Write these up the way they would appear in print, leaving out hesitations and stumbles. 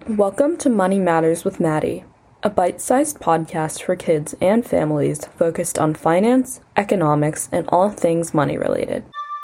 Welcome to Money Matters with Maddie, a bite-sized podcast for kids and families focused on finance, economics, and all things money-related.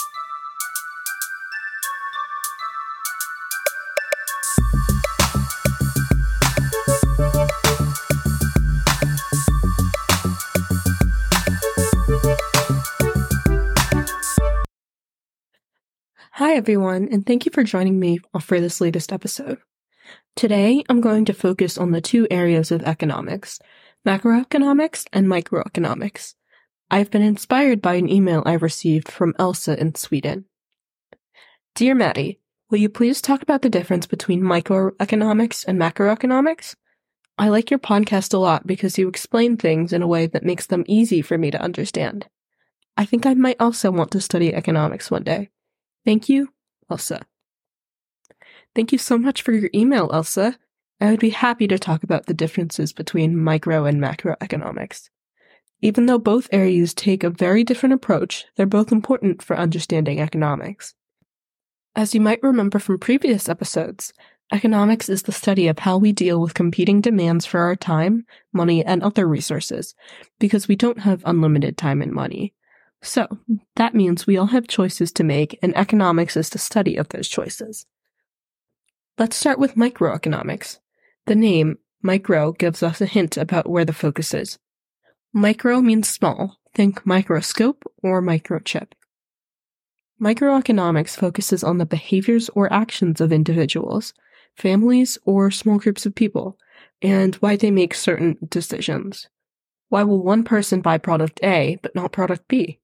Hi everyone, and thank you for joining me for this latest episode. Today, I'm going to focus on the two areas of economics, macroeconomics and microeconomics. I've been inspired by an email I received from Elsa in Sweden. Dear Maddie, will you please talk about the difference between microeconomics and macroeconomics? I like your podcast a lot because you explain things in a way that makes them easy for me to understand. I think I might also want to study economics one day. Thank you, Elsa. Thank you so much for your email, Elsa. I would be happy to talk about the differences between micro and macroeconomics. Even though both areas take a very different approach, they're both important for understanding economics. As you might remember from previous episodes, economics is the study of how we deal with competing demands for our time, money, and other resources, because we don't have unlimited time and money. So, that means we all have choices to make, and economics is the study of those choices. Let's start with microeconomics. The name, micro, gives us a hint about where the focus is. Micro means small. Think microscope or microchip. Microeconomics focuses on the behaviors or actions of individuals, families, or small groups of people, and why they make certain decisions. Why will one person buy product A but not product B?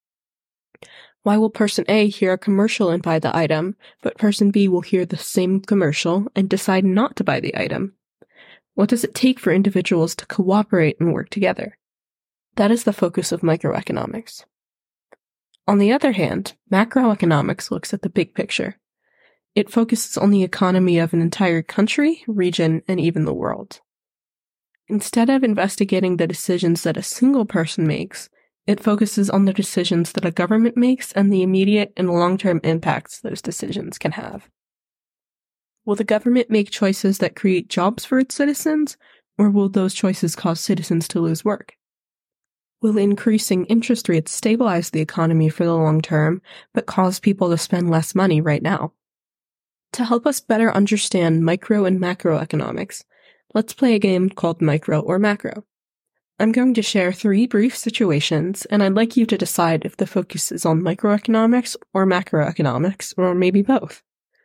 Why will person A hear a commercial and buy the item, but person B will hear the same commercial and decide not to buy the item? What does it take for individuals to cooperate and work together? That is the focus of microeconomics. On the other hand, macroeconomics looks at the big picture. It focuses on the economy of an entire country, region, and even the world. Instead of investigating the decisions that a single person makes, it focuses on the decisions that a government makes and the immediate and long-term impacts those decisions can have. Will the government make choices that create jobs for its citizens, or will those choices cause citizens to lose work? Will increasing interest rates stabilize the economy for the long term, but cause people to spend less money right now? To help us better understand micro and macroeconomics, let's play a game called Micro or Macro. I'm going to share 3 brief situations, and I'd like you to decide if the focus is on microeconomics or macroeconomics, or maybe both.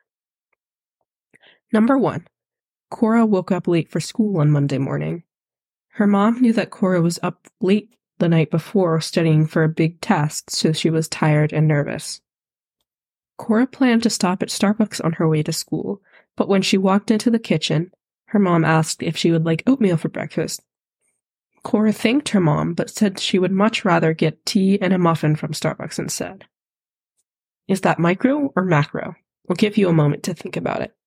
Number 1. Cora woke up late for school on Monday morning. Her mom knew that Cora was up late the night before studying for a big test, so she was tired and nervous. Cora planned to stop at Starbucks on her way to school, but when she walked into the kitchen, her mom asked if she would like oatmeal for breakfast. Cora thanked her mom, but said she would much rather get tea and a muffin from Starbucks instead. Is that micro or macro? I'll give you a moment to think about it.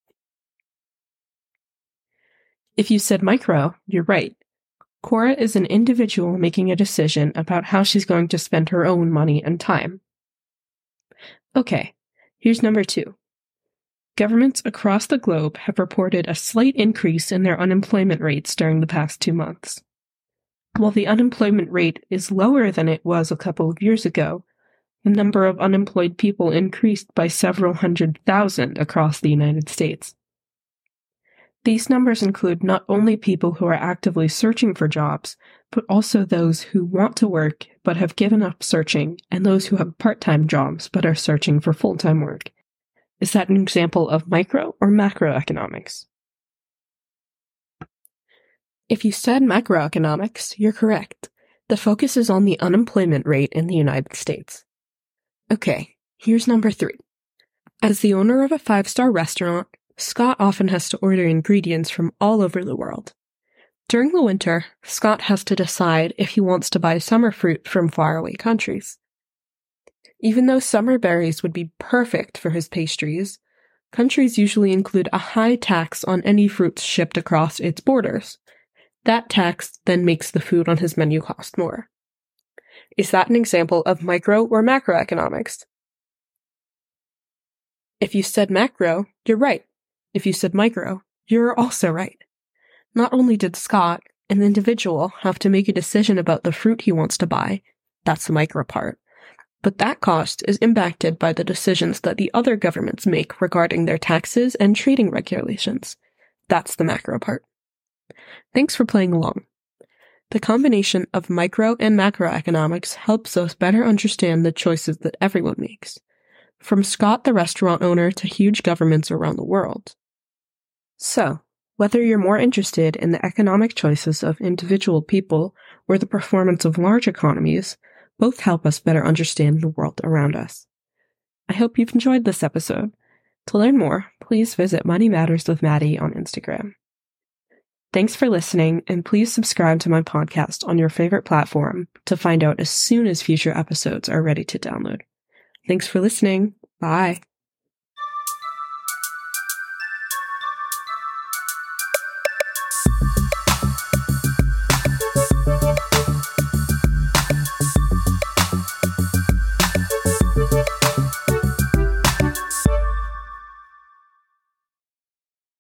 If you said micro, you're right. Cora is an individual making a decision about how she's going to spend her own money and time. Okay, here's number 2. Governments across the globe have reported a slight increase in their unemployment rates during the past 2 months. While the unemployment rate is lower than it was a couple of years ago, the number of unemployed people increased by several 100,000 across the United States. These numbers include not only people who are actively searching for jobs, but also those who want to work but have given up searching, and those who have part-time jobs but are searching for full-time work. Is that an example of micro or macroeconomics? If you said macroeconomics, you're correct. The focus is on the unemployment rate in the United States. Okay, here's number 3. As the owner of a 5-star restaurant, Scott often has to order ingredients from all over the world. During the winter, Scott has to decide if he wants to buy summer fruit from faraway countries. Even though summer berries would be perfect for his pastries, countries usually include a high tax on any fruits shipped across its borders. That tax then makes the food on his menu cost more. Is that an example of micro or macroeconomics? If you said macro, you're right. If you said micro, You're also right. Not only did Scott, an individual, have to make a decision about the fruit he wants to buy, that's the micro part, but that cost is impacted by the decisions that the other governments make regarding their taxes and trading regulations. That's the macro part. Thanks for playing along. The combination of micro and macroeconomics helps us better understand the choices that everyone makes, from Scott the restaurant owner to huge governments around the world. So, whether you're more interested in the economic choices of individual people or the performance of large economies, both help us better understand the world around us. I hope you've enjoyed this episode. To learn more, please visit Money Matters with Maddie on Instagram. Thanks for listening, and please subscribe to my podcast on your favorite platform to find out as soon as future episodes are ready to download. Thanks for listening. Bye.